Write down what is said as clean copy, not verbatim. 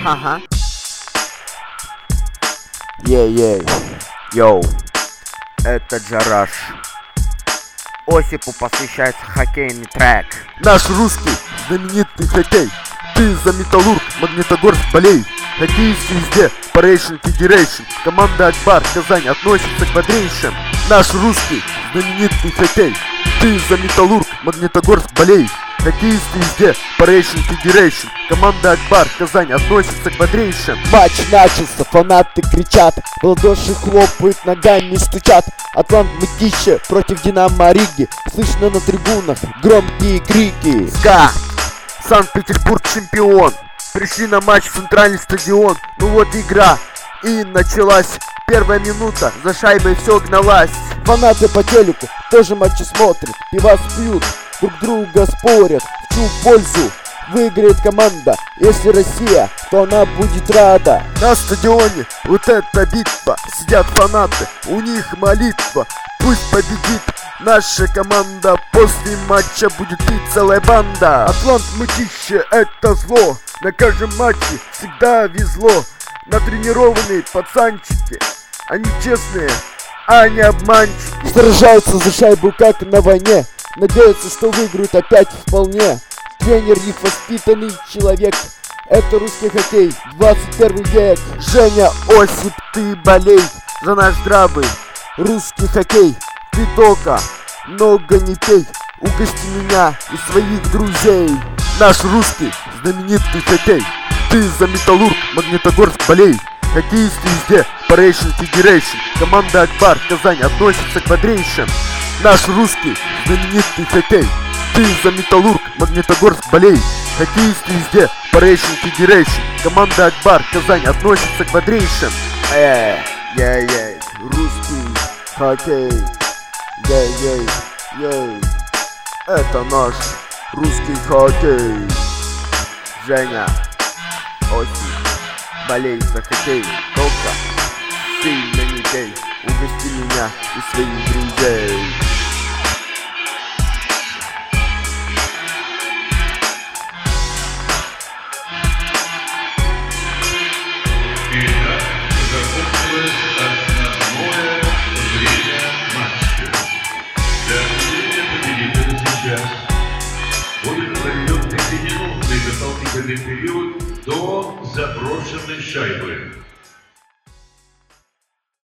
Ага. Ей-ей. Йоу. Это Джараш. Осипу посвящается хоккейный трек. Наш русский знаменитый хоккей. Ты за Металлург, Магнитогорск, болей. Хоккеисты везде, Парейшн Федерейшн. Команда Акбар, Казань относится к бодрейшим. Наш русский знаменитый хоккей. Ты за Металлург, Магнитогорск, болей. Хоккеисты везде, Парейшн Федерейшн. Команда Акбар, Казань относится к бодрейшим. Матч начался, фанаты кричат, в ладоши хлопают, ногами стучат. Атлант Мытища против Динамо Риги, слышно на трибунах громкие крики. СКА, Санкт-Петербург чемпион. Пришли на матч в центральный стадион. Ну вот игра и началась. Первая минута, за шайбой все гналась. Фанаты по телеку тоже матчи смотрят, пивас пьют, друг друга спорят, в чью пользу выиграет команда. Если Россия, то она будет рада. На стадионе вот эта битва, сидят фанаты, у них молитва. Пусть победит наша команда, после матча будет пить целая банда. Атлант Мытища это зло, на каждом матче всегда везло. Натренированные пацанчики, они честные, а не обманщики. Сражаются за шайбу как на войне, надеются, что выиграют опять вполне. Тренер их воспитанный человек, это русский хоккей, 21 век. Женя, Осип, ты болей за наш здравый русский хоккей. Ты только много не пей, угости меня и своих друзей. Наш русский знаменитый хоккей. Ты за Металлург, Магнитогорск, болей. Хоккеисты везде, Парейшн Федерейшн. Команда Акбар, Казань относится к бодрейшим. Наш русский знаменитый хоккей. Ты за Металлург, Магнитогорск, болей. Хоккеисты везде, Парейшн Федерейшн. Команда Акбар, Казань относится к бодрейшим. Ей-ей, русский хоккей. Ей-ей-ей, Это наш русский хоккей. Женя, Осип, болей за хоккей. Только сильно не пей, угости меня и своих друзей. Итак, закончилось основное время матча. Для определения победителя сейчас будет проведен 5-минутный дополнительный период до заброшенной шайбы.